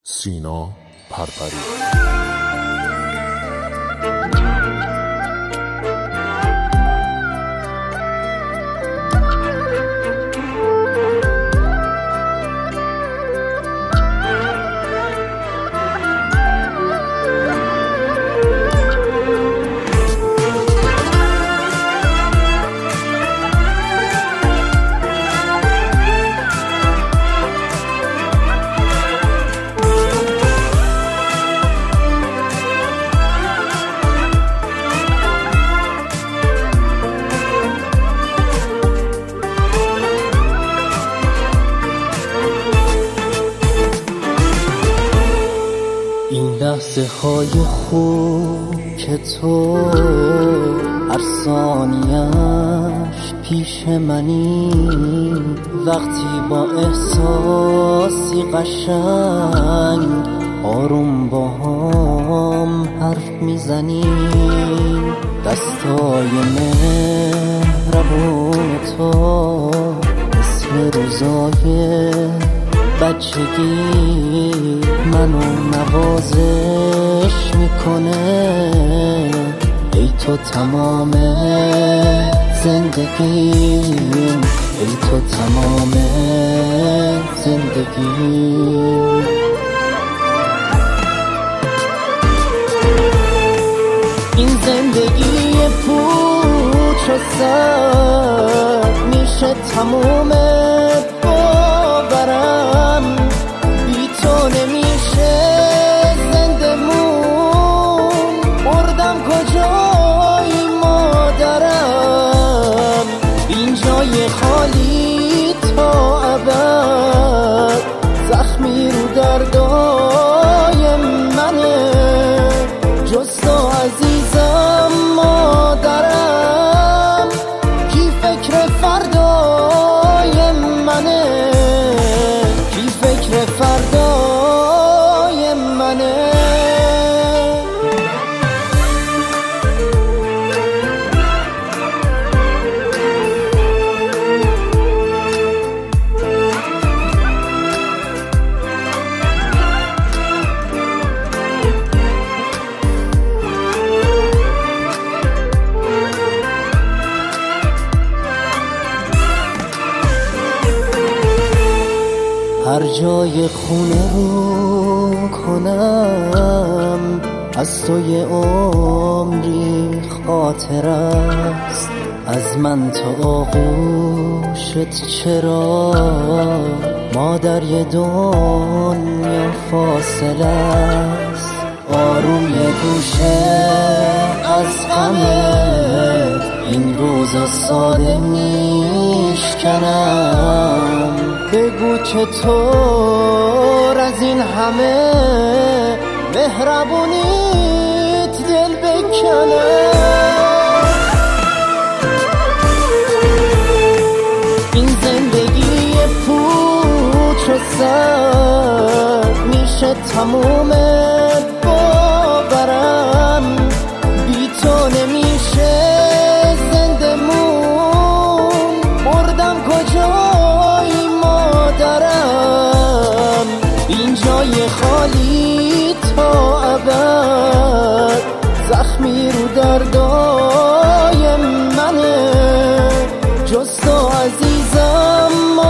سینا پرپری. این لحظه های خوب که تو هر ثانیه‌اش پیش منی، وقتی با احساسی قشنگ آروم با هم حرف میزنی، دستای مهربون تو مثل روزای بچگی منو نوازش میکنه. ای تو تمام زندگیم، ای تو تمام زندگیم. این زندگی پوچ و سر میشه تموم باورم، بی تو نمیشه زنده مون. بردم کجایی مادرم، این جای خالی تا ابد، زخمی رو دردای منه. جز تو عزیزم مادرم، کی فکر فردای منه، کی فکر فردای منه. هر جای خونه رو کنم از تو یه عمری خاطر است. از من تا آغوشت چرا مادر یه دنیا فاصله است. آروم یه گوشه از غمت این روزا ساده میشکنم. بگو چطور از این همه مهربونیت دل بکنه. این زندگی پوچ و سر میشه تموم باورم، بی تو نمیشه زنده مون. بردم کجایی مادرم، این جای خالی تا ابد، زخمی رو دردای منه. جز تو عزیزم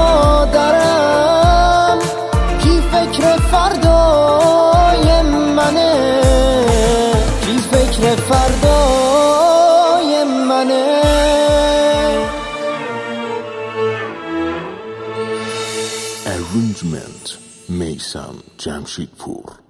مادرم، کی فکر فردای منه، کی فکر فردای منه. Arrangement میثم جمشیدپور.